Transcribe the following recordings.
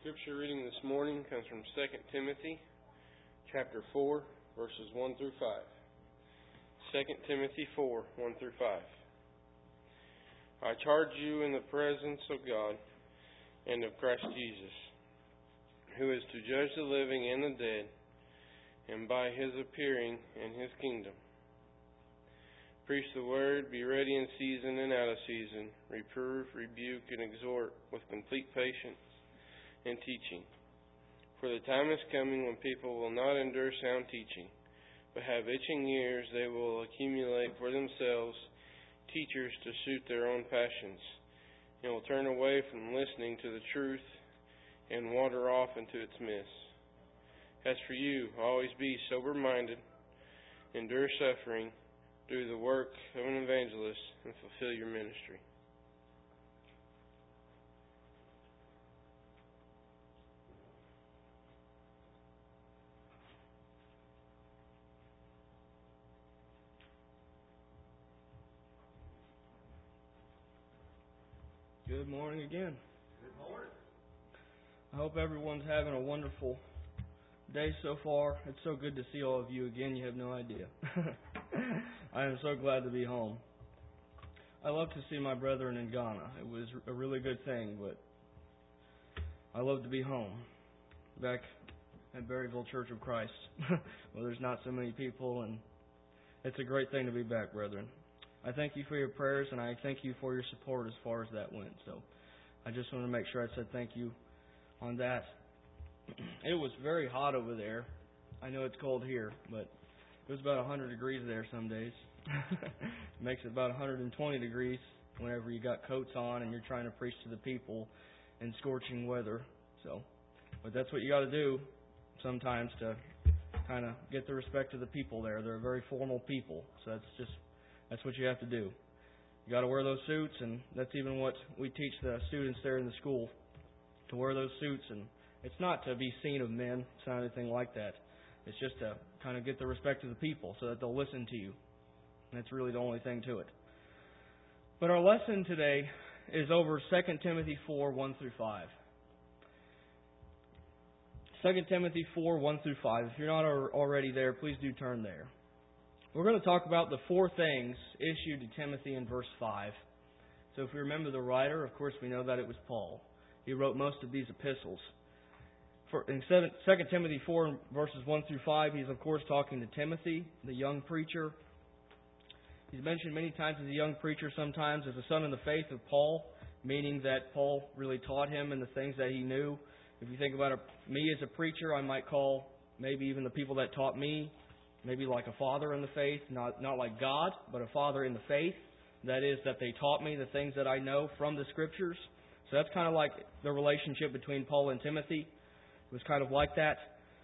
Scripture reading this morning comes from 2 Timothy chapter 4, verses 1 through 5. 2 Timothy 4, 1 through 5. I charge you in the presence of God and of Christ Jesus, who is to judge the living and the dead, and by His appearing in His kingdom. Preach the word, be ready in season and out of season, reprove, rebuke, and exhort with complete patience and teaching. For the time is coming when people will not endure sound teaching, but have itching ears. They will accumulate for themselves teachers to suit their own passions, and will turn away from listening to the truth and wander off into its myths. As for you, always be sober-minded, endure suffering, do the work of an evangelist, and fulfill your ministry. Good morning again. Good morning. I hope everyone's having a wonderful day so far. It's so good to see all of you again. You have no idea. I am so glad to be home. I love to see my brethren in Ghana. It was a really good thing, but I love to be home, back at Berryville Church of Christ, where there's not so many people, and it's a great thing to be back, brethren. I thank you for your prayers, and I thank you for your support as far as that went. So I just want to make sure I said thank you on that. It was very hot over there. I know it's cold here, but it was about 100 degrees there some days. It makes it about 120 degrees whenever you got coats on and you're trying to preach to the people in scorching weather. But that's what you got to do sometimes to kind of get the respect of the people there. They're a very formal people, so that's what you have to do. You got to wear those suits, and that's even what we teach the students there in the school, to wear those suits. And it's not to be seen of men. It's not anything like that. It's just to kind of get the respect of the people so that they'll listen to you. And that's really the only thing to it. But our lesson today is over 2 Timothy 4, 1 through 5. 2 Timothy 4, 1 through 5. If you're not already there, please do turn there. We're going to talk about the four things issued to Timothy in verse 5. So if we remember the writer, of course we know that it was Paul. He wrote most of these epistles. In 2 Timothy 4, verses 1 through 5, he's of course talking to Timothy, the young preacher. He's mentioned many times as a young preacher, sometimes as a son in the faith of Paul, meaning that Paul really taught him in the things that he knew. If you think about me as a preacher, I might call maybe even the people that taught me maybe like a father in the faith, not like God, but a father in the faith. That is, that they taught me the things that I know from the Scriptures. So that's kind of like the relationship between Paul and Timothy. It was kind of like that.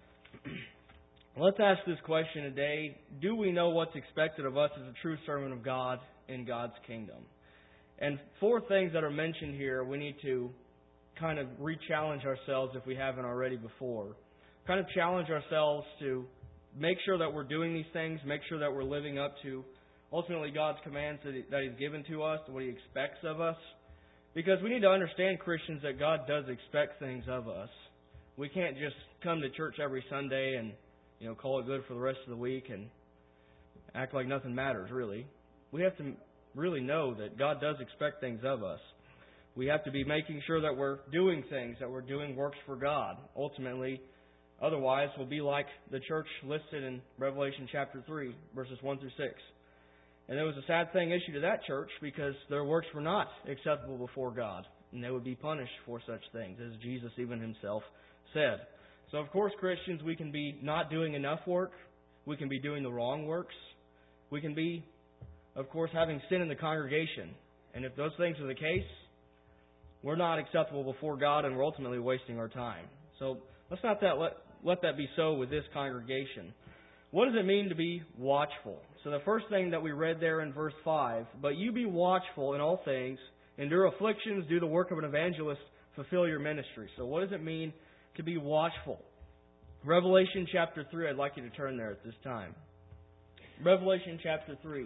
Let's ask this question today. Do we know what's expected of us as a true servant of God in God's kingdom? And four things that are mentioned here, we need to kind of re-challenge ourselves if we haven't already before. Kind of challenge ourselves to make sure that we're doing these things, make sure that we're living up to ultimately God's commands that He's given to us, what He expects of us. Because we need to understand, Christians, that God does expect things of us. We can't just come to church every Sunday and call it good for the rest of the week and act like nothing matters, really. We have to really know that God does expect things of us. We have to be making sure that we're doing things, that we're doing works for God. Ultimately, otherwise, we'll be like the church listed in Revelation chapter 3, verses 1 through 6. And there was a sad thing issued to that church because their works were not acceptable before God. And they would be punished for such things, as Jesus even Himself said. So, of course, Christians, we can be not doing enough work. We can be doing the wrong works. We can be, of course, having sin in the congregation. And if those things are the case, we're not acceptable before God and we're ultimately wasting our time. So let's not let that be so with this congregation. What does it mean to be watchful? So the first thing that we read there in verse 5, but you be watchful in all things, endure afflictions, do the work of an evangelist, fulfill your ministry. So what does it mean to be watchful? Revelation chapter 3, I'd like you to turn there at this time. Revelation chapter 3.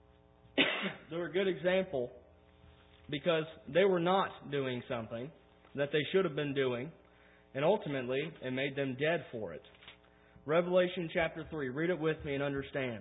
They're a good example because they were not doing something. that they should have been doing, and ultimately it made them dead for it. Revelation chapter 3. Read it with me and understand.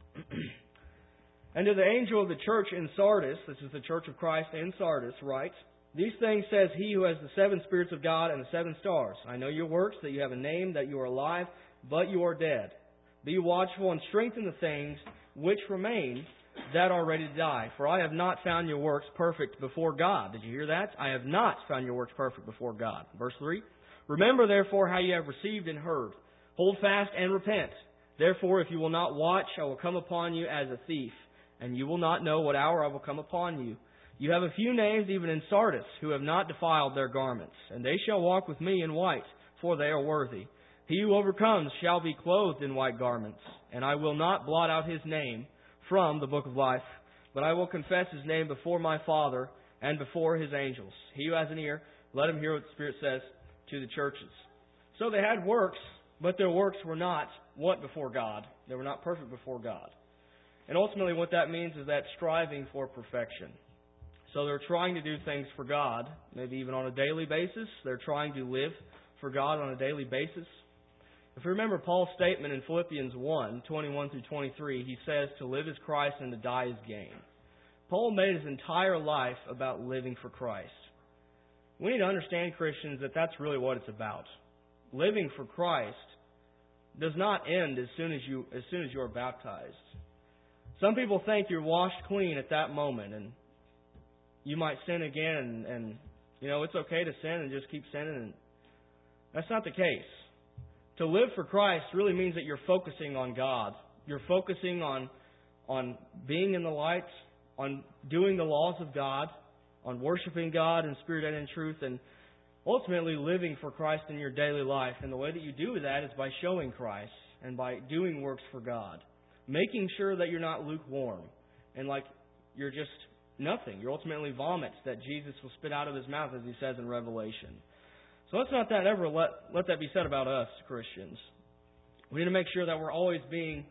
And to the angel of the church in Sardis, this is the church of Christ in Sardis, write, These things says he who has the 7 spirits of God and the 7 stars. I know your works, that you have a name, that you are alive, but you are dead. Be watchful and strengthen the things which remain that are ready to die. For I have not found your works perfect before God. Did you hear that? I have not found your works perfect before God. Verse 3. Remember therefore how you have received and heard. Hold fast and repent. Therefore, if you will not watch, I will come upon you as a thief, and you will not know what hour I will come upon you. You have a few names even in Sardis who have not defiled their garments, and they shall walk with me in white, for they are worthy. He who overcomes shall be clothed in white garments, and I will not blot out his name from the book of life, but I will confess his name before my Father and before his angels. He who has an ear, let him hear what the Spirit says to the churches. So they had works, but their works were not what before God? They were not perfect before God. And ultimately what that means is that striving for perfection. So they're trying to do things for God, maybe even on a daily basis. They're trying to live for God on a daily basis. If you remember Paul's statement in Philippians 1, 21 through 23, he says, to live is Christ and to die is gain. Paul made his entire life about living for Christ. We need to understand, Christians, that that's really what it's about. Living for Christ does not end as soon as you are baptized. Some people think you're washed clean at that moment, and you might sin again, and it's okay to sin and just keep sinning. And that's not the case. To live for Christ really means that you're focusing on God. You're focusing on being in the light, on doing the laws of God, on worshiping God in spirit and in truth, and ultimately living for Christ in your daily life. And the way that you do that is by showing Christ and by doing works for God. Making sure that you're not lukewarm and like you're just nothing. You're ultimately vomit that Jesus will spit out of His mouth, as He says in Revelation. So let's not ever let that be said about us, Christians. We need to make sure that we're always being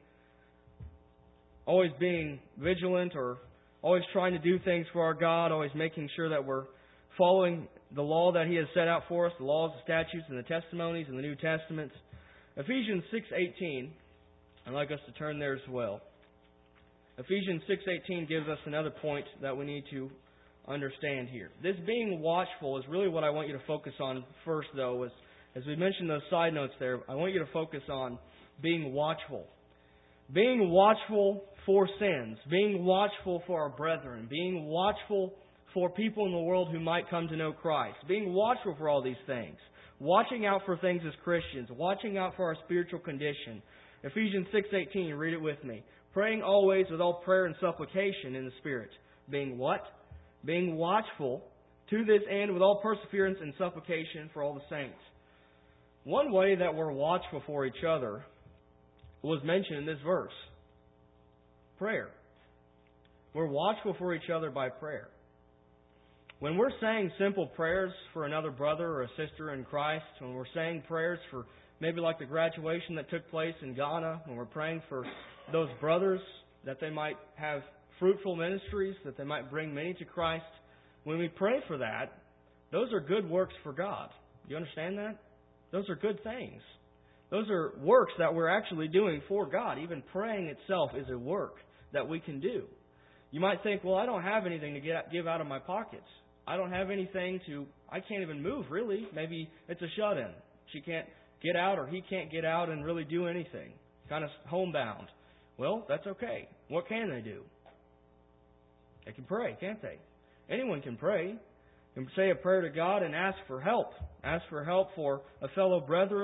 vigilant, or always trying to do things for our God, always making sure that we're following the law that He has set out for us, the laws, the statutes, and the testimonies in the New Testament. Ephesians 6:18, I'd like us to turn there as well. Ephesians 6:18 gives us another point that we need to understand here. This being watchful is really what I want you to focus on first, though. As we mentioned those side notes there, I want you to focus on being watchful. Being watchful for sins. Being watchful for our brethren. Being watchful for people in the world who might come to know Christ. Being watchful for all these things. Watching out for things as Christians. Watching out for our spiritual condition. Ephesians 6:18, read it with me. Praying always with all prayer and supplication in the Spirit. Being what? Being watchful to this end with all perseverance and supplication for all the saints. One way that we're watchful for each other was mentioned in this verse. Prayer. We're watchful for each other by prayer. When we're saying simple prayers for another brother or a sister in Christ, when we're saying prayers for maybe like the graduation that took place in Ghana, when we're praying for those brothers that they might have fruitful ministries, that they might bring many to Christ, when we pray for that, those are good works for God. Do you understand that? Those are good things. Those are works that we're actually doing for God. Even praying itself is a work that we can do. You might think, well, I don't have anything to give out of my pockets. I don't have anything I can't even move, really. Maybe it's a shut-in. She can't get out, or he can't get out and really do anything. Kind of homebound. Well, that's okay. What can they do? They can pray, can't they? Anyone can pray. You can say a prayer to God and ask for help. Ask for help for a fellow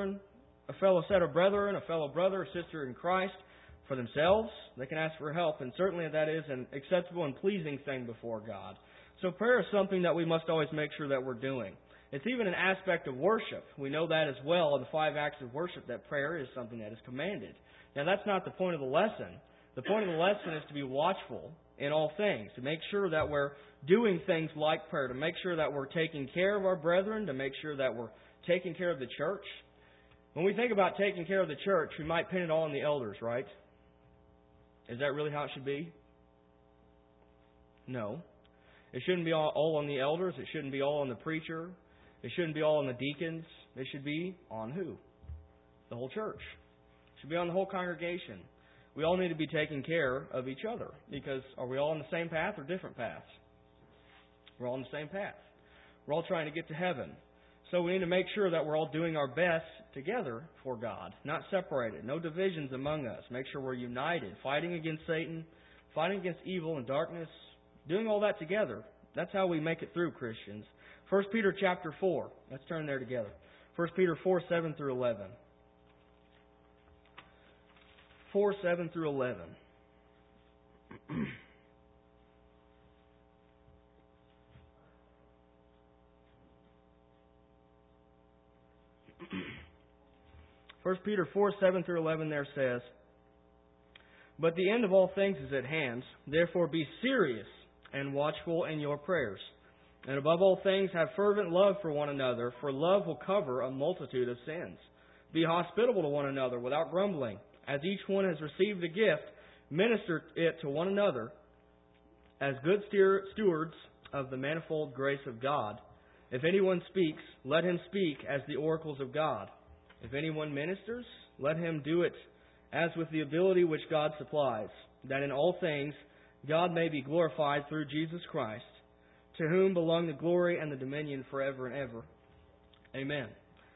set of brethren, a fellow brother or sister in Christ, for themselves. They can ask for help, and certainly that is an acceptable and pleasing thing before God. So prayer is something that we must always make sure that we're doing. It's even an aspect of worship. We know that as well in the 5 acts of worship, that prayer is something that is commanded. Now, that's not the point of the lesson. The point of the lesson is to be watchful in all things, to make sure that we're doing things like prayer, to make sure that we're taking care of our brethren, to make sure that we're taking care of the church. When we think about taking care of the church, we might pin it all on the elders, right? Is that really how it should be? No. It shouldn't be all on the elders. It shouldn't be all on the preacher. It shouldn't be all on the deacons. It should be on who? The whole church. It should be on the whole congregation. We all need to be taking care of each other, because are we all on the same path or different paths? We're all on the same path. We're all trying to get to heaven. So we need to make sure that we're all doing our best together for God, not separated, no divisions among us. Make sure we're united, fighting against Satan, fighting against evil and darkness, doing all that together. That's how we make it through, Christians. 1 Peter chapter 4. Let's turn there together. 1 Peter 4, 7 through 11. 4, 7 through 11. 1 Peter 4, 7 through 11 there says, "But the end of all things is at hand. Therefore be serious and watchful in your prayers. And above all things have fervent love for one another, for love will cover a multitude of sins. Be hospitable to one another without grumbling. As each one has received a gift, minister it to one another as good stewards of the manifold grace of God. If anyone speaks, let him speak as the oracles of God. If anyone ministers, let him do it as with the ability which God supplies, that in all things God may be glorified through Jesus Christ, to whom belong the glory and the dominion forever and ever. Amen."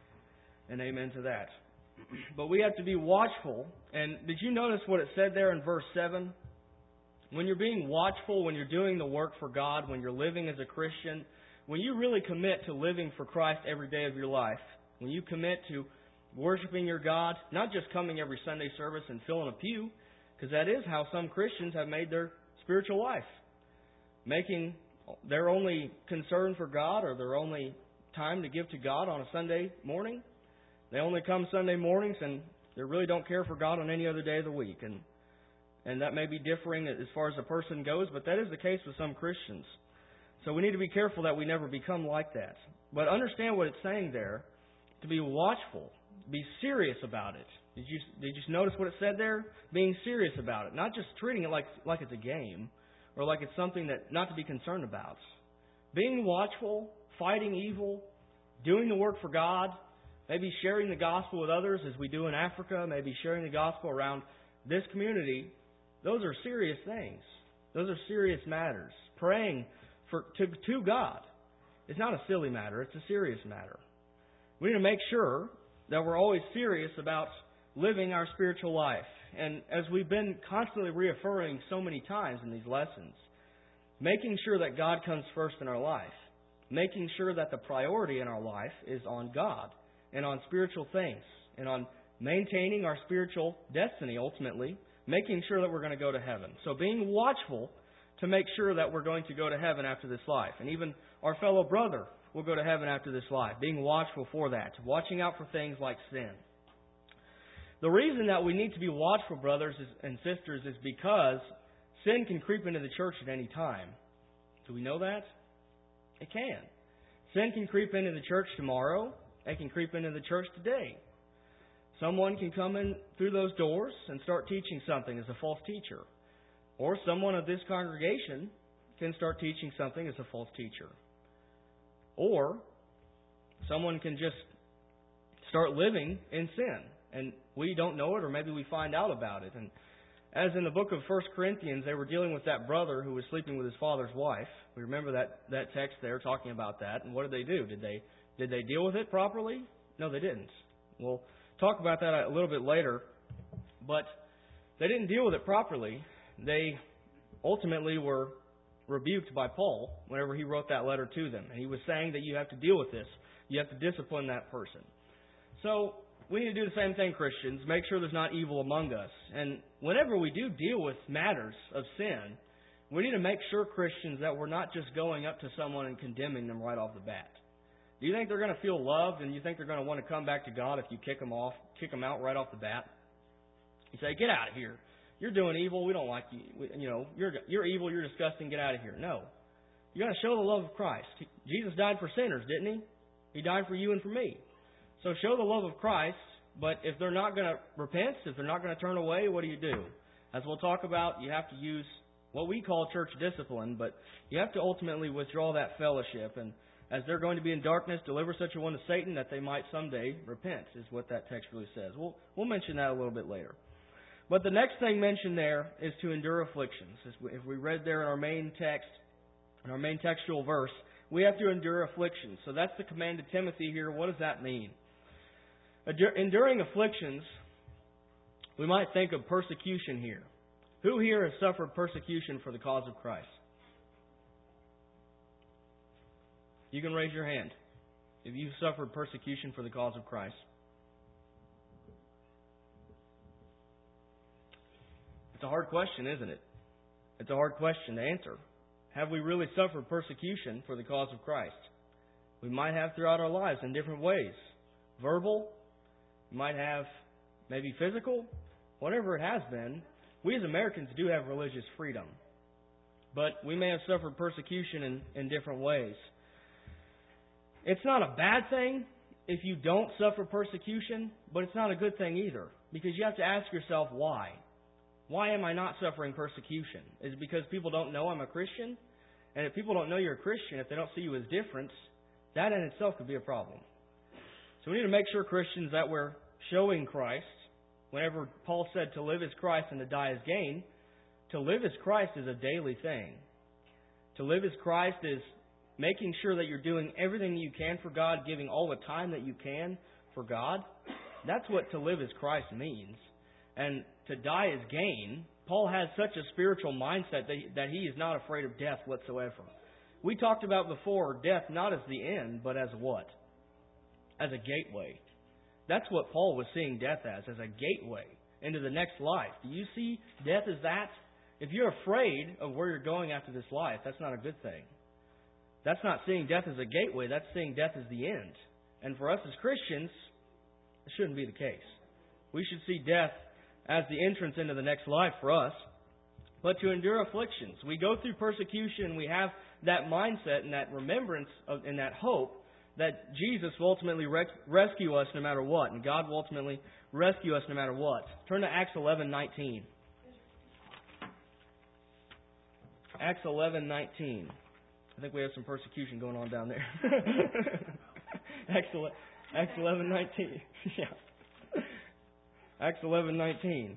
And amen to that. But we have to be watchful. And did you notice what it said there in verse 7? When you're being watchful, when you're doing the work for God, when you're living as a Christian, when you really commit to living for Christ every day of your life, when you commit to worshiping your God, not just coming every Sunday service and filling a pew, because that is how some Christians have made their spiritual life. Making their only concern for God, or their only time to give to God on a Sunday morning. They only come Sunday mornings and they really don't care for God on any other day of the week. And that may be differing as far as a person goes, but that is the case with some Christians. So we need to be careful that we never become like that. But understand what it's saying there, to be watchful, be serious about it. Did you notice what it said there? Being serious about it. Not just treating it like it's a game, or like it's something that not to be concerned about. Being watchful, fighting evil, doing the work for God, maybe sharing the gospel with others as we do in Africa, maybe sharing the gospel around this community, those are serious things. Those are serious matters. Praying to God. It's not a silly matter, it's a serious matter. We need to make sure that we're always serious about living our spiritual life. And as we've been constantly reaffirming so many times in these lessons, making sure that God comes first in our life. Making sure that the priority in our life is on God and on spiritual things and on maintaining our spiritual destiny ultimately, making sure that we're going to go to heaven. So being watchful to make sure that we're going to go to heaven after this life. And even our fellow brother will go to heaven after this life. Being watchful for that. Watching out for things like sin. The reason that we need to be watchful, brothers and sisters, is because sin can creep into the church at any time. Do we know that? It can. Sin can creep into the church tomorrow. It can creep into the church today. Someone can come in through those doors and start teaching something as a false teacher. Or someone of this congregation can start teaching something as a false teacher. Or someone can just start living in sin. And we don't know it, or maybe we find out about it. And as in the book of 1 Corinthians, they were dealing with that brother who was sleeping with his father's wife. We remember that text there talking about that. And what did they do? Did they deal with it properly? No, they didn't. We'll talk about that a little bit later. But they didn't deal with it properly. They ultimately were rebuked by Paul whenever he wrote that letter to them. And he was saying that you have to deal with this. You have to discipline that person. So we need to do the same thing, Christians. Make sure there's not evil among us. And whenever we do deal with matters of sin, we need to make sure, Christians, that we're not just going up to someone and condemning them right off the bat. Do you think they're going to feel loved, and you think they're going to want to come back to God if you kick them out right off the bat? You say, "Get out of here. You're doing evil. We don't like you. You're evil. You're disgusting. Get out of here." No. You got to show the love of Christ. Jesus died for sinners, didn't he? He died for you and for me. So show the love of Christ, but if they're not going to repent, if they're not going to turn away, what do? As we'll talk about, you have to use what we call church discipline, but you have to ultimately withdraw that fellowship and as they're going to be in darkness, deliver such a one to Satan that they might someday repent, is what that text really says. We'll mention that a little bit later. But the next thing mentioned there is to endure afflictions. If we read there in our main text, in our main textual verse, we have to endure afflictions. So that's the command to Timothy here. What does that mean? Enduring afflictions, we might think of persecution here. Who here has suffered persecution for the cause of Christ? You can raise your hand if you've suffered persecution for the cause of Christ. It's a hard question, isn't it? It's a hard question to answer. Have we really suffered persecution for the cause of Christ? We might have throughout our lives in different ways. Verbal, we might have maybe physical, whatever it has been. We as Americans do have religious freedom. But we may have suffered persecution in different ways. It's not a bad thing if you don't suffer persecution, but it's not a good thing either. Because you have to ask yourself why. Why am I not suffering persecution? Is it because people don't know I'm a Christian? And if people don't know you're a Christian, if they don't see you as different, that in itself could be a problem. So we need to make sure, Christians, that we're showing Christ. Whenever Paul said to live is Christ and to die is gain, to live as Christ is a daily thing. To live as Christ is making sure that you're doing everything you can for God, giving all the time that you can for God. That's what to live as Christ means. And to die is gain. Paul has such a spiritual mindset that he is not afraid of death whatsoever. We talked about before death not as the end, but as what? As a gateway. That's what Paul was seeing death as a gateway into the next life. Do you see death as that? If you're afraid of where you're going after this life, that's not a good thing. That's not seeing death as a gateway. That's seeing death as the end. And for us as Christians, it shouldn't be the case. We should see death as the entrance into the next life for us. But to endure afflictions. We go through persecution. We have that mindset and that remembrance and that hope that Jesus will ultimately rescue us no matter what. And God will ultimately rescue us no matter what. Turn to Acts 11:19. Acts 11:19. I think we have some persecution going on down there. Acts 11:19. Yeah. Acts 11:19.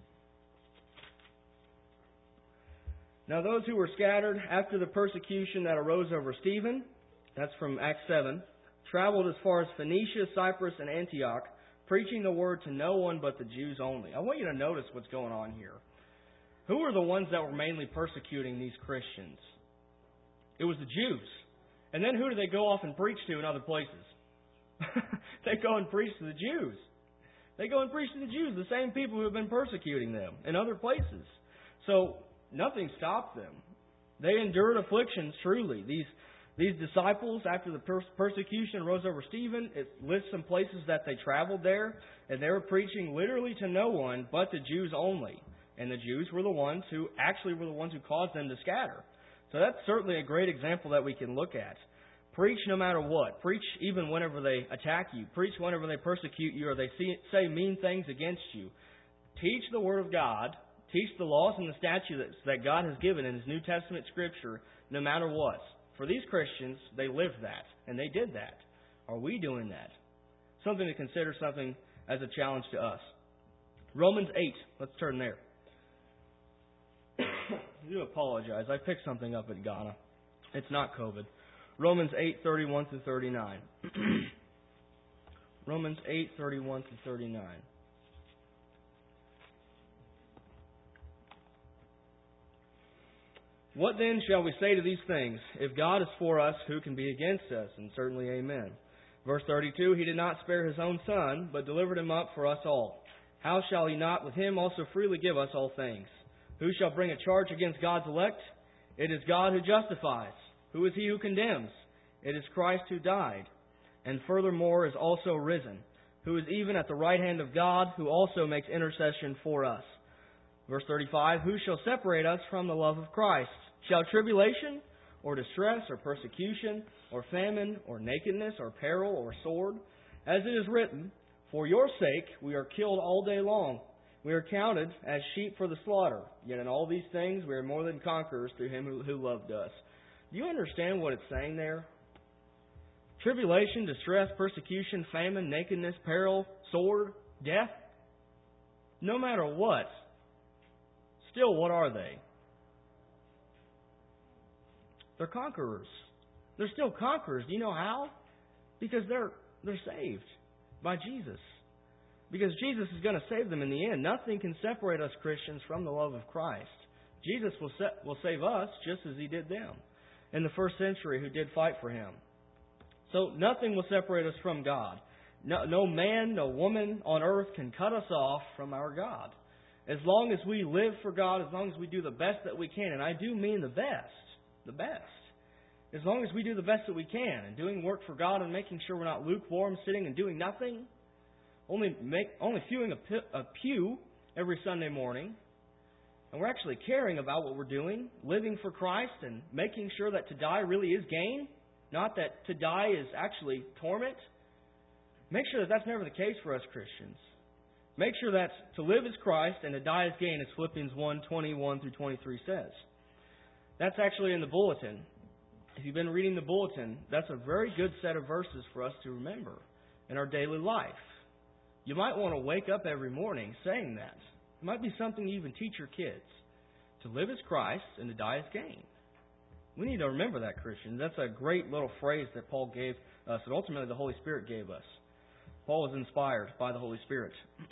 Now those who were scattered after the persecution that arose over Stephen, that's from Acts 7, traveled as far as Phoenicia, Cyprus, and Antioch, preaching the word to no one but the Jews only. I want you to notice what's going on here. Who were the ones that were mainly persecuting these Christians? It was the Jews. And then who do they go off and preach to in other places? They go and preach to the Jews. They go and preach to the Jews, the same people who have been persecuting them in other places. So nothing stopped them. They endured afflictions truly. These disciples, after the persecution rose over Stephen, it lists some places that they traveled there, and they were preaching literally to no one but the Jews only. And the Jews were the ones who caused them to scatter. So that's certainly a great example that we can look at. Preach no matter what. Preach even whenever they attack you. Preach whenever they persecute you or they say mean things against you. Teach the Word of God. Teach the laws and the statutes that God has given in His New Testament Scripture no matter what. For these Christians, they lived that, and they did that. Are we doing that? Something to consider, something as a challenge to us. Romans 8. Let's turn there. I do apologize. I picked something up at Ghana. It's not COVID. Romans 8:31 through 39. Romans 8:31 through 39. What then shall we say to these things? If God is for us, who can be against us? And certainly amen. Verse 32, He did not spare His own Son, but delivered Him up for us all. How shall He not with Him also freely give us all things? Who shall bring a charge against God's elect? It is God who justifies. Who is he who condemns? It is Christ who died, and furthermore is also risen, who is even at the right hand of God, who also makes intercession for us. Verse 35, Who shall separate us from the love of Christ? Shall tribulation, or distress, or persecution, or famine, or nakedness, or peril, or sword? As it is written, For your sake we are killed all day long. We are counted as sheep for the slaughter. Yet in all these things we are more than conquerors through Him who loved us. Do you understand what it's saying there? tribulation, distress, persecution, famine, nakedness, peril, sword, death. No matter what, still what are they? They're conquerors. They're still conquerors. Do you know how? Because they're saved by Jesus. Because Jesus is going to save them in the end. Nothing can separate us Christians from the love of Christ. Jesus will save us just as He did them in the first century who did fight for Him. So nothing will separate us from God. No man, no woman on earth can cut us off from our God. As long as we live for God, as long as we do the best that we can, and I do mean the best. As long as we do the best that we can, and doing work for God and making sure we're not lukewarm, sitting and doing nothing, only viewing a pew every Sunday morning, and we're actually caring about what we're doing, living for Christ and making sure that to die really is gain, not that to die is actually torment. Make sure that that's never the case for us Christians. Make sure that to live is Christ and to die is gain, as Philippians 1:21 through 23 says. That's actually in the bulletin. If you've been reading the bulletin, that's a very good set of verses for us to remember in our daily life. You might want to wake up every morning saying that. It might be something you even teach your kids. To live is Christ and to die is gain. We need to remember that, Christians. That's a great little phrase that Paul gave us, and ultimately the Holy Spirit gave us. Paul was inspired by the Holy Spirit.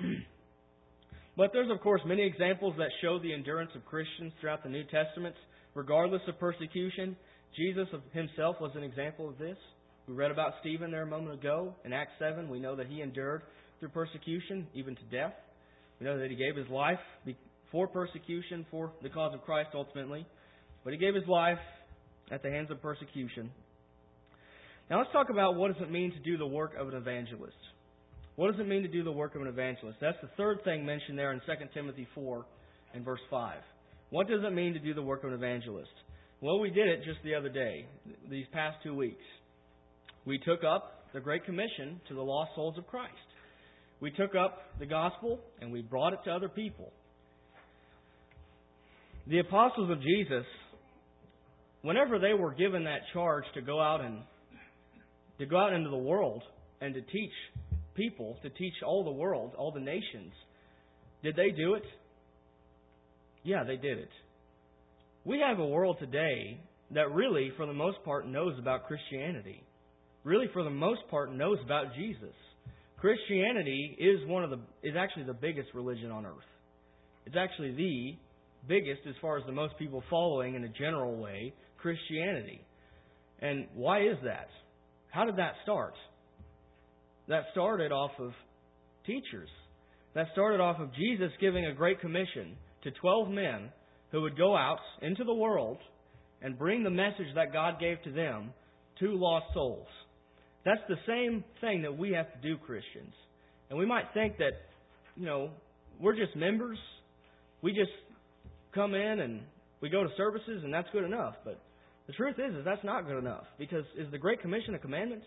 But there's, of course, many examples that show the endurance of Christians throughout the New Testament, regardless of persecution. Jesus Himself was an example of this. We read about Stephen there a moment ago. In Acts 7, we know that he endured through persecution, even to death. We know that he gave his life for persecution, for the cause of Christ ultimately. But he gave his life at the hands of persecution. Now let's talk about what does it mean to do the work of an evangelist. What does it mean to do the work of an evangelist? That's the third thing mentioned there in 2 Timothy 4 and verse 5. What does it mean to do the work of an evangelist? Well, we did it just the other day, these past 2 weeks. We took up the Great Commission to the lost souls of Christ. We took up the gospel and we brought it to other people. The apostles of Jesus, whenever they were given that charge to go out into the world and to teach people, to teach all the world, all the nations, did they do it? Yeah, they did it. We have a world today that really, for the most part, knows about Christianity. Really, for the most part, knows about Jesus. Christianity is actually the biggest religion on earth. It's actually the biggest as far as the most people following in a general way, Christianity. And why is that? How did that start? That started off of teachers. That started off of Jesus giving a great commission to 12 men who would go out into the world and bring the message that God gave to them to lost souls. That's the same thing that we have to do, Christians. And we might think that, we're just members. We just come in and we go to services and that's good enough. But the truth is that's not good enough. Because is the Great Commission a commandment?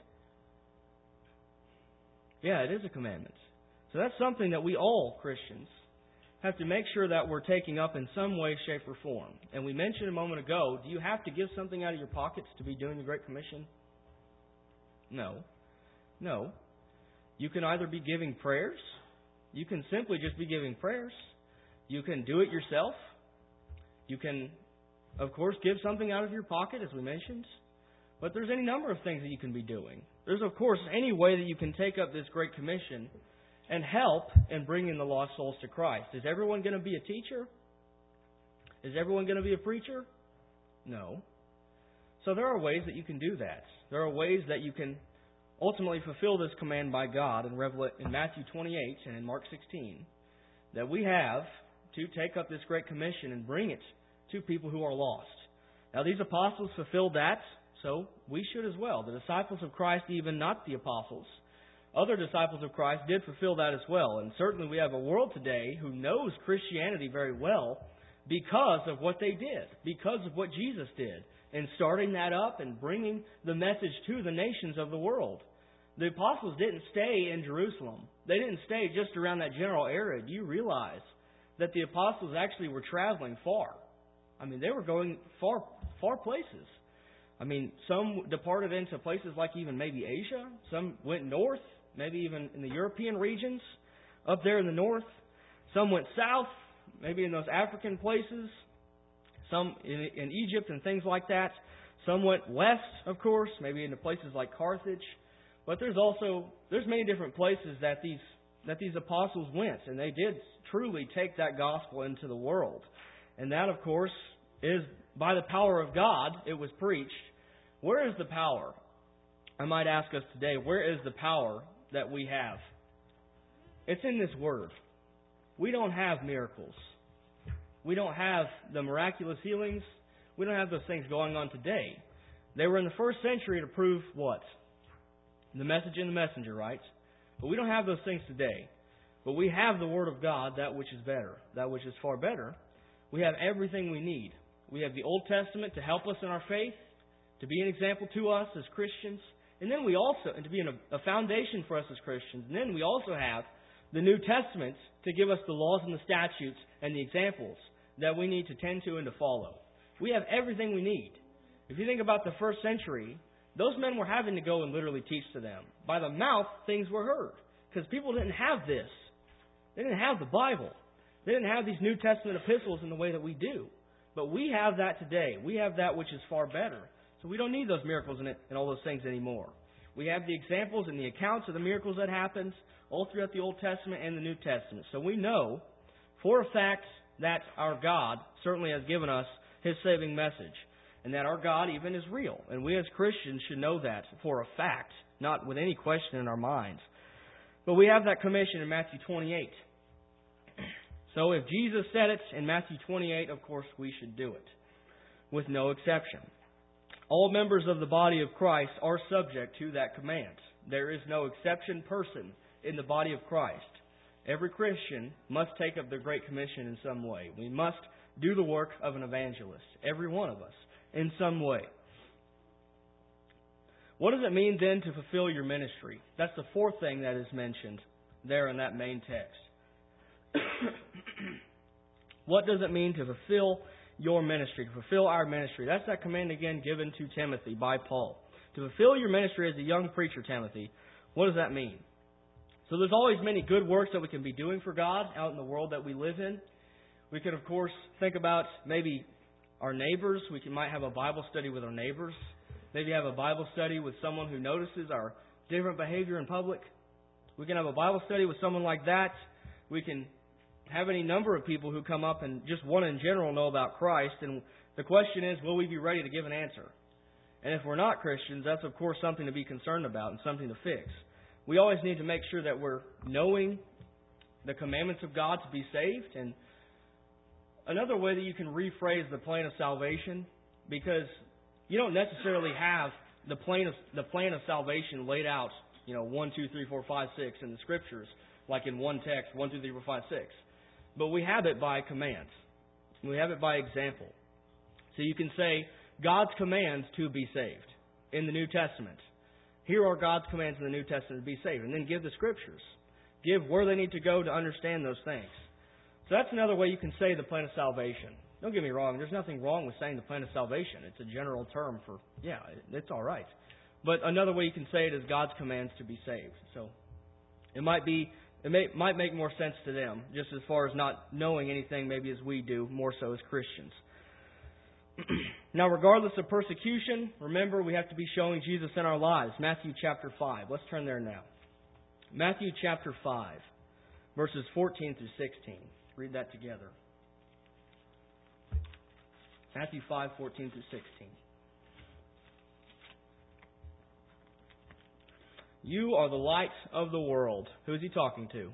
Yeah, it is a commandment. So that's something that we all, Christians, have to make sure that we're taking up in some way, shape, or form. And we mentioned a moment ago, do you have to give something out of your pockets to be doing the Great Commission? No. You can either be giving prayers. You can simply just be giving prayers. You can do it yourself. You can, of course, give something out of your pocket, as we mentioned. But there's any number of things that you can be doing. There's, of course, any way that you can take up this Great Commission and help in bringing the lost souls to Christ. Is everyone going to be a teacher? Is everyone going to be a preacher? No. So there are ways that you can do that. There are ways that you can ultimately fulfill this command by God in Matthew 28 and in Mark 16, that we have to take up this Great Commission and bring it to people who are lost. Now, these apostles fulfilled that, so we should as well. The disciples of Christ, even not the apostles, other disciples of Christ did fulfill that as well. And certainly we have a world today who knows Christianity very well because of what they did, because of what Jesus did, in starting that up and bringing the message to the nations of the world. The apostles didn't stay in Jerusalem. They didn't stay just around that general area. Do you realize that the apostles actually were traveling far? I mean, they were going far places. I mean, some departed into places like even maybe Asia. Some went north, maybe even in the European regions, up there in the north. Some went south, maybe in those African places. Some in Egypt and things like that. Some went west, of course, maybe into places like Carthage. But there's many different places that these apostles went, and they did truly take that gospel into the world. And that, of course, is by the power of God it was preached. Where is the power? I might ask us today, where is the power that we have? It's in this Word. We don't have miracles. We don't have the miraculous healings. We don't have those things going on today. They were in the first century to prove what? The message and the messenger, right? But we don't have those things today. But we have the Word of God, that which is better, that which is far better. We have everything we need. We have the Old Testament to help us in our faith, to be an example to us as Christians, and then we also, and to be a foundation for us as Christians. And then we also have the New Testament to give us the laws and the statutes and the examples that we need to tend to and to follow. We have everything we need. If you think about the first century, those men were having to go and literally teach to them. By the mouth, things were heard. Because people didn't have this. They didn't have the Bible. They didn't have these New Testament epistles in the way that we do. But we have that today. We have that which is far better. So we don't need those miracles and all those things anymore. We have the examples and the accounts of the miracles that happened all throughout the Old Testament and the New Testament. So we know for a fact that our God certainly has given us His saving message. And that our God even is real. And we as Christians should know that for a fact, not with any question in our minds. But we have that commission in Matthew 28. So if Jesus said it in Matthew 28, of course we should do it, with no exception. All members of the body of Christ are subject to that command. There is no exception person in the body of Christ. Every Christian must take up the Great Commission in some way. We must do the work of an evangelist, every one of us, in some way. What does it mean then to fulfill your ministry? That's the fourth thing that is mentioned there in that main text. What does it mean to fulfill your ministry, to fulfill our ministry? That's that command again given to Timothy by Paul. To fulfill your ministry as a young preacher, Timothy, what does that mean? So there's always many good works that we can be doing for God out in the world that we live in. We could, of course, think about maybe our neighbors. We might have a Bible study with our neighbors. Maybe have a Bible study with someone who notices our different behavior in public. We can have a Bible study with someone like that. We can have any number of people who come up and just want to in general know about Christ. And the question is, will we be ready to give an answer? And if we're not Christians, that's of course something to be concerned about and something to fix. We always need to make sure that we're knowing the commandments of God to be saved. And another way that you can rephrase the plan of salvation, because you don't necessarily have the plan of salvation laid out, 1, 2, 3, 4, 5, 6 in the Scriptures, like in one text, 1, 2, 3, 4, 5, 6. But we have it by commands. We have it by example. So you can say God's commands to be saved in the New Testament. Here are God's commands in the New Testament to be saved. And then give the Scriptures. Give where they need to go to understand those things. So that's another way you can say the plan of salvation. Don't get me wrong, there's nothing wrong with saying the plan of salvation. It's a general term for, it's all right. But another way you can say it is God's commands to be saved. So it might make more sense to them, just as far as not knowing anything maybe as we do, more so as Christians. Now, regardless of persecution, remember we have to be showing Jesus in our lives. Matthew chapter 5. Let's turn there now. Matthew chapter 5, verses 14 through 16. Read that together. Matthew 5, 14 through 16. You are the light of the world. Who is he talking to?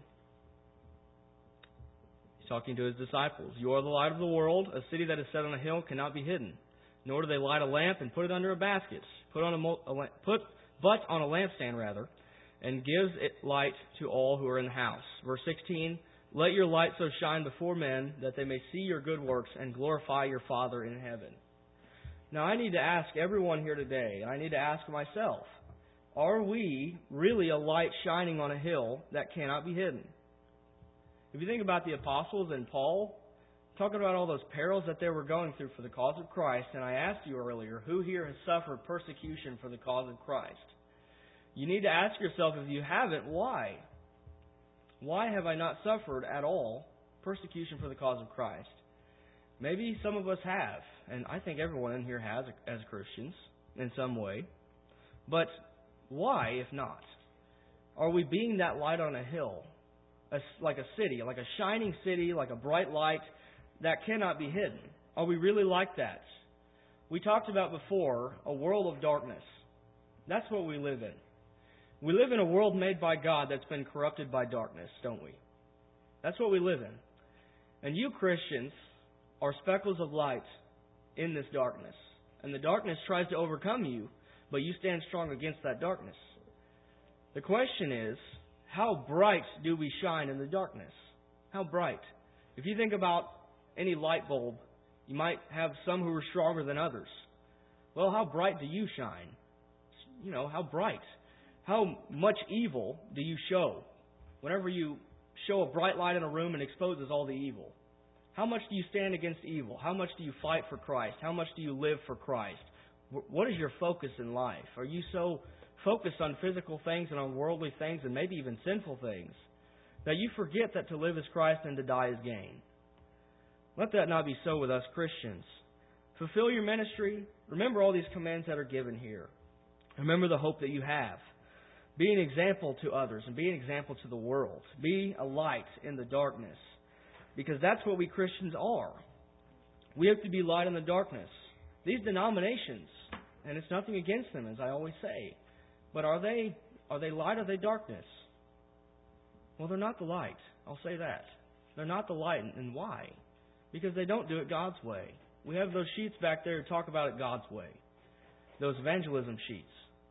He's talking to his disciples. You are the light of the world. A city that is set on a hill cannot be hidden. Nor do they light a lamp and put it under a basket, but on a lampstand, and gives it light to all who are in the house. Verse 16, let your light so shine before men that they may see your good works and glorify your Father in heaven. Now I need to ask everyone here today, and I need to ask myself, are we really a light shining on a hill that cannot be hidden? If you think about the apostles and Paul talking about all those perils that they were going through for the cause of Christ, and I asked you earlier, who here has suffered persecution for the cause of Christ? You need to ask yourself, if you haven't, why? Why have I not suffered at all persecution for the cause of Christ? Maybe some of us have, and I think everyone in here has as Christians in some way. But why, if not? Are we being that light on a hill, like a city, like a shining city, like a bright light that cannot be hidden? Are we really like that? We talked about before a world of darkness. That's what we live in. We live in a world made by God that's been corrupted by darkness, don't we? That's what we live in. And you Christians are speckles of light in this darkness. And the darkness tries to overcome you, but you stand strong against that darkness. The question is, how bright do we shine in the darkness? How bright? If you think about any light bulb, you might have some who are stronger than others. Well, how bright do you shine? How bright? How much evil do you show? Whenever you show a bright light in a room and exposes all the evil. How much do you stand against evil? How much do you fight for Christ? How much do you live for Christ? What is your focus in life? Are you so focused on physical things and on worldly things and maybe even sinful things that you forget that to live is Christ and to die is gain? Let that not be so with us Christians. Fulfill your ministry. Remember all these commands that are given here. Remember the hope that you have. Be an example to others and be an example to the world. Be a light in the darkness. Because that's what we Christians are. We have to be light in the darkness. These denominations, and it's nothing against them, as I always say, but are they light or are they darkness? Well, they're not the light. I'll say that. They're not the light. And why? Because they don't do it God's way. We have those sheets back there to talk about it God's way. Those evangelism sheets.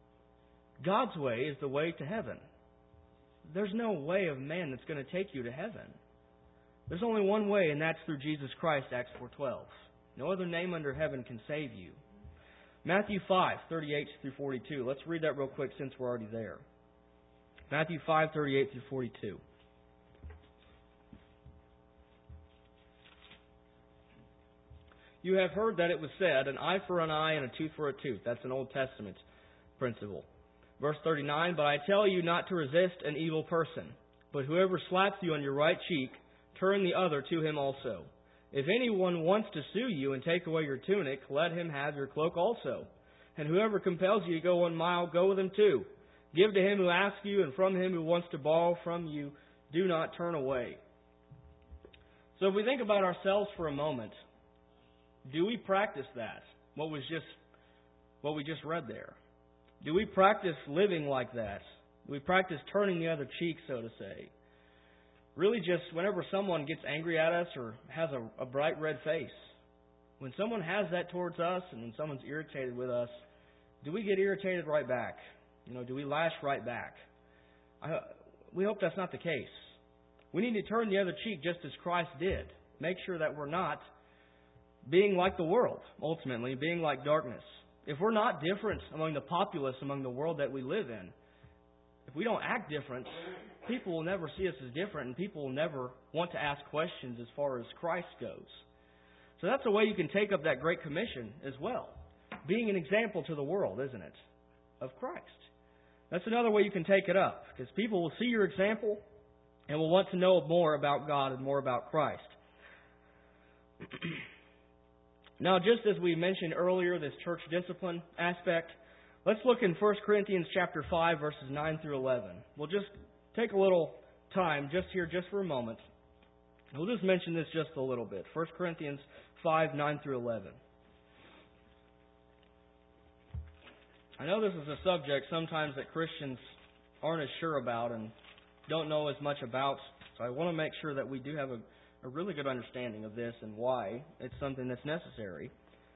God's way is the way to heaven. There's no way of man that's going to take you to heaven. There's only one way, and that's through Jesus Christ, Acts 4:12. No other name under heaven can save you. Matthew 5:38 through 42. Let's read that real quick since we're already there. Matthew 5:38 through 42. You have heard that it was said, an eye for an eye and a tooth for a tooth. That's an Old Testament principle. Verse 39, but I tell you not to resist an evil person, but whoever slaps you on your right cheek, turn the other to him also. If anyone wants to sue you and take away your tunic, let him have your cloak also. And whoever compels you to go 1 mile, go with him 2. Give to him who asks you, and from him who wants to borrow from you, do not turn away. So if we think about ourselves for a moment, do we practice that? What we just read there? Do we practice living like that? Do we practice turning the other cheek, so to say? Really just whenever someone gets angry at us or has a bright red face, when someone has that towards us and when someone's irritated with us, do we get irritated right back? Do we lash right back? We hope that's not the case. We need to turn the other cheek just as Christ did. Make sure that we're not being like the world, ultimately, being like darkness. If we're not different among the populace, among the world that we live in, if we don't act different, people will never see us as different, and people will never want to ask questions as far as Christ goes. So that's a way you can take up that Great Commission as well. Being an example to the world, isn't it? Of Christ. That's another way you can take it up, because people will see your example and will want to know more about God and more about Christ. Now, just as we mentioned earlier, this church discipline aspect, let's look in 1 Corinthians chapter 5, verses 9 through 11. We'll just take a little time just for a moment. We'll just mention this just a little bit. 1 Corinthians 5, 9 through 11. I know this is a subject sometimes that Christians aren't as sure about and don't know as much about, so I want to make sure that we do have a really good understanding of this and why it's something that's necessary.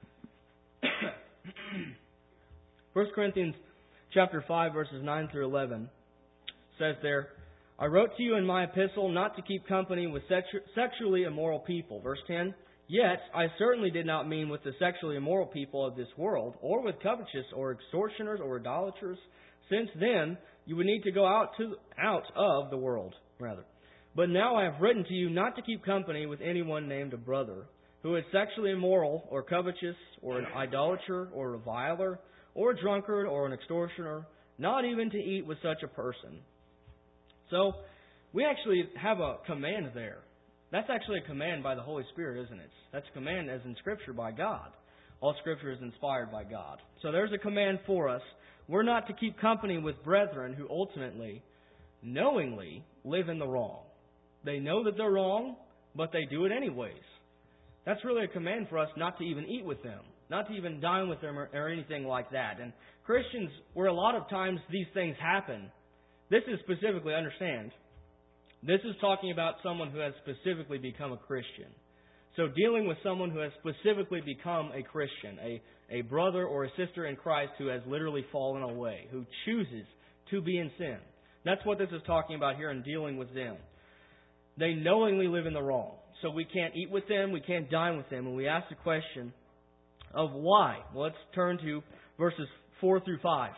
1 Corinthians chapter 5, verses 9 through 11 says there, I wrote to you in my epistle not to keep company with sexually immoral people. Verse 10, yet I certainly did not mean with the sexually immoral people of this world, or with covetous, or extortioners, or idolaters, since then you would need to go out of the world, rather. But now I have written to you not to keep company with anyone named a brother, who is sexually immoral, or covetous, or an idolater, or a reviler, or a drunkard, or an extortioner, not even to eat with such a person. So, we actually have a command there. That's actually a command by the Holy Spirit, isn't it? That's a command as in Scripture by God. All Scripture is inspired by God. So there's a command for us. We're not to keep company with brethren who ultimately, knowingly, live in the wrong. They know that they're wrong, but they do it anyways. That's really a command for us not to even eat with them, not to even dine with them or anything like that. And Christians, where a lot of times these things happen, this is specifically, understand, this is talking about someone who has specifically become a Christian. So dealing with someone who has specifically become a Christian, a brother or a sister in Christ who has literally fallen away, who chooses to be in sin. That's what this is talking about here in dealing with them. They knowingly live in the wrong. So we can't eat with them, we can't dine with them. And we ask the question of why. Well, let's turn to verses 4 through 5.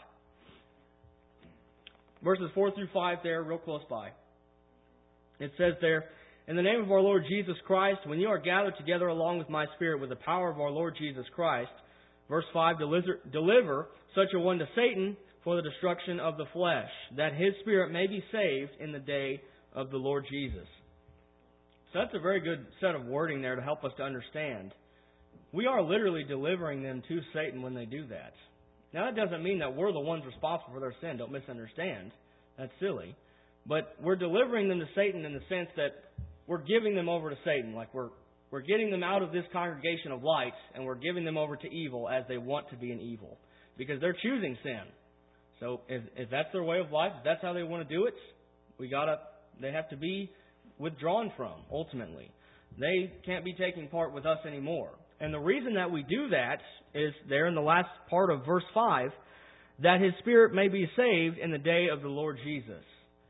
Verses 4 through 5 there, real close by. It says there, "In the name of our Lord Jesus Christ, when you are gathered together along with my Spirit with the power of our Lord Jesus Christ," verse 5, "deliver such a one to Satan for the destruction of the flesh, that his spirit may be saved in the day of the Lord Jesus." So that's a very good set of wording there to help us to understand. We are literally delivering them to Satan when they do that. Now that doesn't mean that we're the ones responsible for their sin. Don't misunderstand. That's silly. But we're delivering them to Satan in the sense that we're giving them over to Satan. Like we're getting them out of this congregation of light and we're giving them over to evil as they want to be in evil. Because they're choosing sin. So if that's their way of life, if that's how they want to do it, they have to be withdrawn from, ultimately. They can't be taking part with us anymore. And the reason that we do that is there in the last part of verse 5, that his spirit may be saved in the day of the Lord Jesus.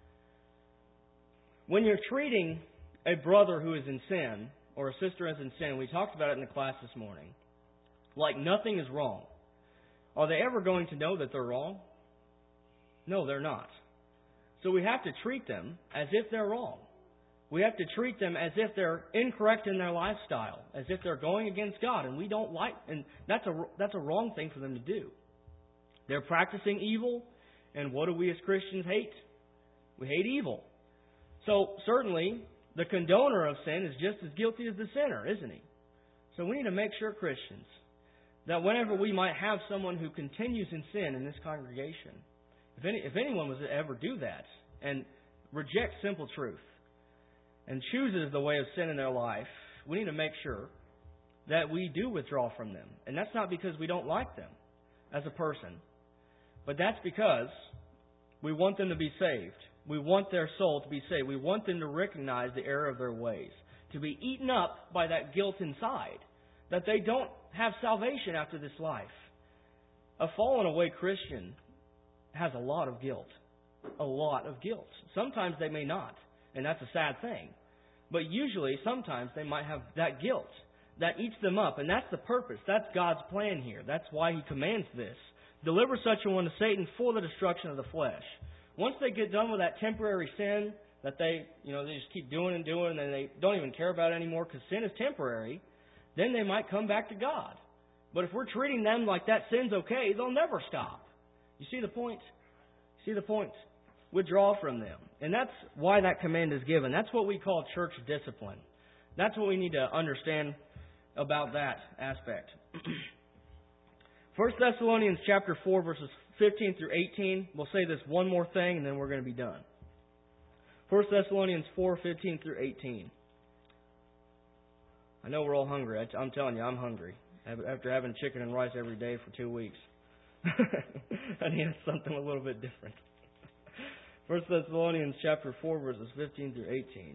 When you're treating a brother who is in sin, or a sister who is in sin, we talked about it in the class this morning, like nothing is wrong. Are they ever going to know that they're wrong? No, they're not. So we have to treat them as if they're wrong. We have to treat them as if they're incorrect in their lifestyle, as if they're going against God, and we don't like, and that's a wrong thing for them to do. They're practicing evil, and what do we as Christians hate? We hate evil. So certainly, the condoner of sin is just as guilty as the sinner, isn't he? So we need to make sure, Christians, that whenever we might have someone who continues in sin in this congregation, if anyone was to ever do that and reject simple truth and chooses the way of sin in their life, we need to make sure that we do withdraw from them. And that's not because we don't like them as a person, but that's because we want them to be saved. We want their soul to be saved. We want them to recognize the error of their ways, to be eaten up by that guilt inside, that they don't have salvation after this life. A fallen away Christian has a lot of guilt. A lot of guilt. Sometimes they may not, and that's a sad thing. But usually, sometimes they might have that guilt that eats them up, and that's the purpose. That's God's plan here. That's why He commands this. Deliver such a one to Satan for the destruction of the flesh. Once they get done with that temporary sin that they just keep doing and doing, and they don't even care about it anymore because sin is temporary, then they might come back to God. But if we're treating them like that sin's okay, they'll never stop. You see the point? See the point? Withdraw from them. And that's why that command is given. That's what we call church discipline. That's what we need to understand about that aspect. 1 Thessalonians chapter 4, verses 15 through 18. We'll say this one more thing, and then we're going to be done. 1 Thessalonians 4, 15 through 18. I know we're all hungry. I'm telling you, I'm hungry. After having chicken and rice every day for 2 weeks. I need something a little bit different. 1 Thessalonians chapter 4, verses 15 through 18.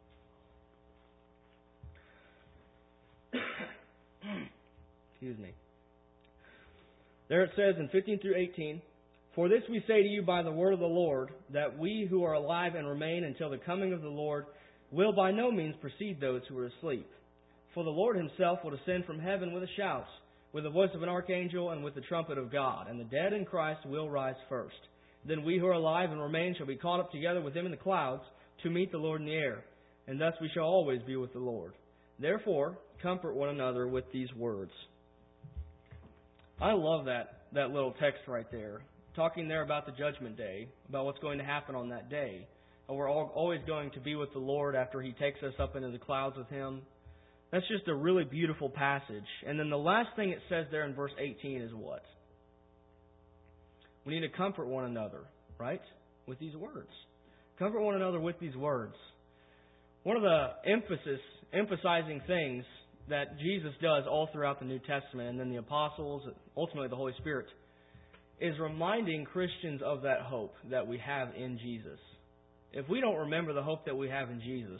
Excuse me. There it says in 15 through 18, "For this we say to you by the word of the Lord, that we who are alive and remain until the coming of the Lord will by no means precede those who are asleep. For the Lord Himself will descend from heaven with a shout, with the voice of an archangel, and with the trumpet of God, and the dead in Christ will rise first. Then we who are alive and remain shall be caught up together with them in the clouds to meet the Lord in the air, and thus we shall always be with the Lord. Therefore, comfort one another with these words. I love that little text right there. Talking there about the judgment day, about what's going to happen on that day. And we're always going to be with the Lord after He takes us up into the clouds with Him. That's just a really beautiful passage. And then the last thing it says there in verse 18 is what? We need to comfort one another, right? With these words. Comfort one another with these words. One of the emphasizing things that Jesus does all throughout the New Testament, and then the apostles, ultimately the Holy Spirit, is reminding Christians of that hope that we have in Jesus. If we don't remember the hope that we have in Jesus,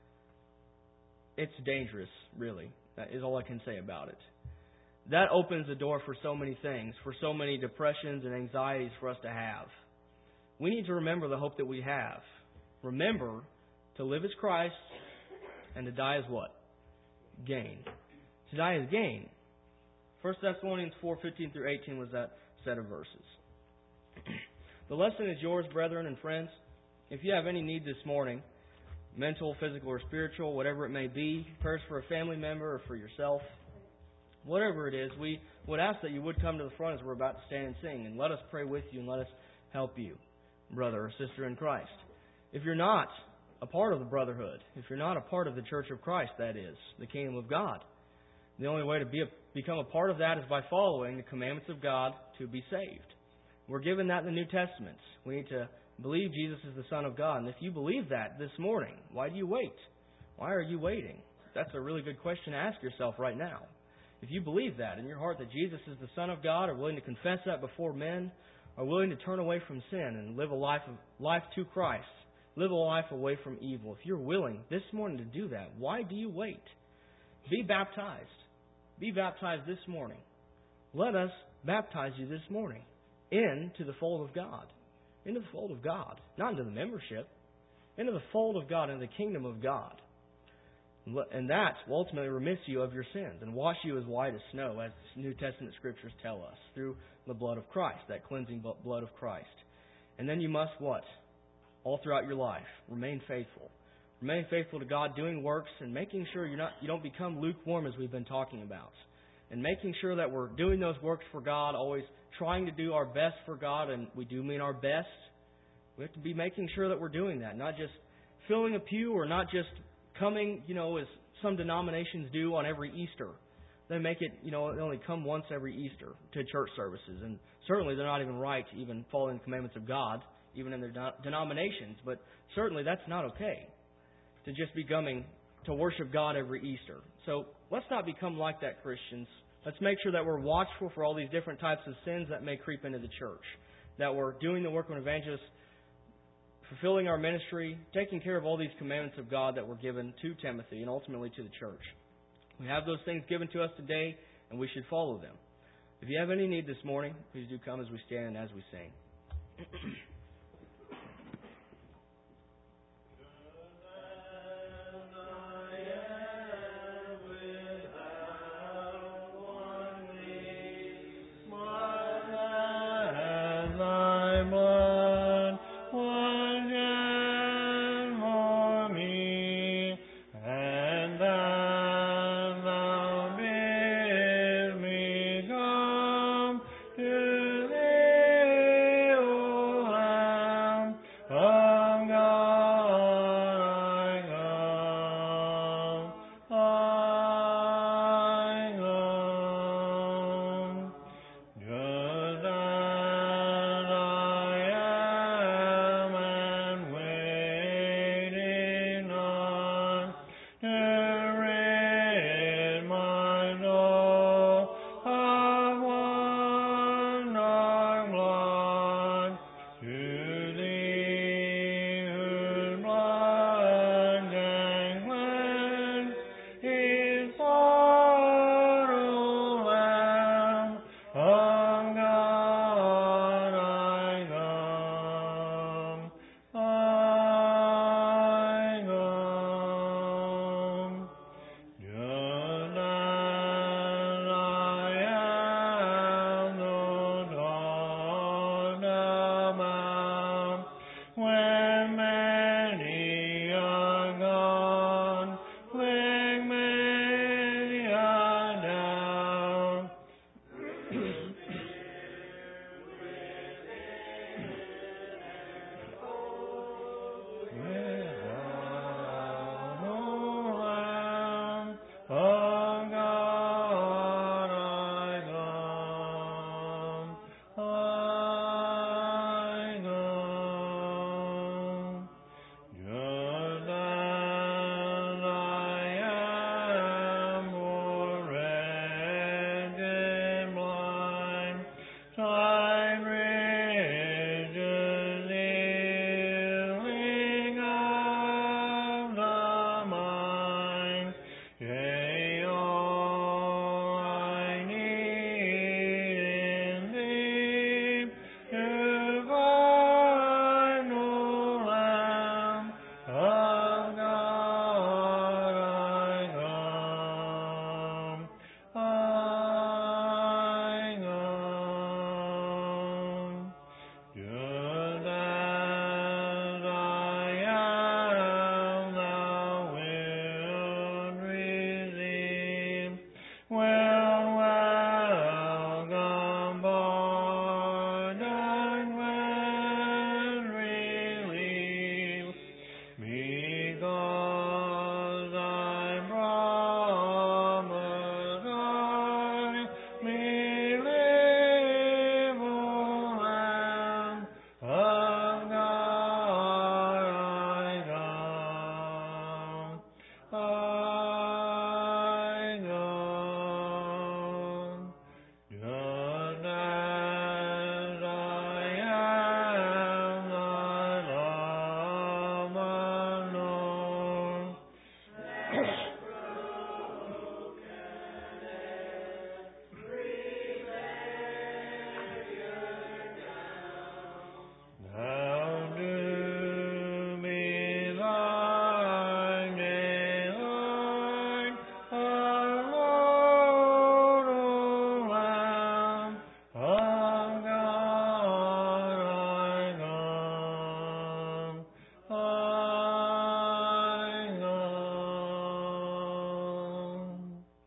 it's dangerous, really. That is all I can say about it. That opens the door for so many things, for so many depressions and anxieties for us to have. We need to remember the hope that we have. Remember, to live as Christ and to die as what? Gain. To die is gain. 1 Thessalonians 4:15 through 18 was that set of verses. The lesson is yours, brethren and friends. If you have any need this morning, mental, physical, or spiritual, whatever it may be, prayers for a family member or for yourself, whatever it is, we would ask that you would come to the front as we're about to stand and sing, and let us pray with you and let us help you, brother or sister in Christ. If you're not a part of the brotherhood, if you're not a part of the Church of Christ, that is, the kingdom of God, the only way to become a part of that is by following the commandments of God to be saved. We're given that in the New Testament. We need to believe Jesus is the Son of God. And if you believe that this morning, why do you wait? Why are you waiting? That's a really good question to ask yourself right now. If you believe that in your heart that Jesus is the Son of God, are willing to confess that before men, are willing to turn away from sin and live a life to Christ, live a life away from evil. If you're willing this morning to do that, why do you wait? Be baptized. Be baptized this morning. Let us baptize you this morning into the fold of God. Into the fold of God. Not into the membership. Into the fold of God, into the kingdom of God. And that will ultimately remiss you of your sins and wash you as white as snow, as New Testament Scriptures tell us, through the blood of Christ, that cleansing blood of Christ. And then you must what? All throughout your life, remain faithful. Remain faithful to God, doing works and making sure you don't become lukewarm, as we've been talking about. And making sure that we're doing those works for God, always trying to do our best for God, and we do mean our best. We have to be making sure that we're doing that, not just filling a pew or not just coming, as some denominations do on every Easter. They make it, they only come once every Easter to church services. And certainly they're not even right, even following the commandments of God, even in their denominations. But certainly that's not okay, to just be coming to worship God every Easter. So let's not become like that, Christians. Let's make sure that we're watchful for all these different types of sins that may creep into the church. That we're doing the work of an evangelist, fulfilling our ministry, taking care of all these commandments of God that were given to Timothy and ultimately to the church. We have those things given to us today, and we should follow them. If you have any need this morning, please do come as we stand and as we sing.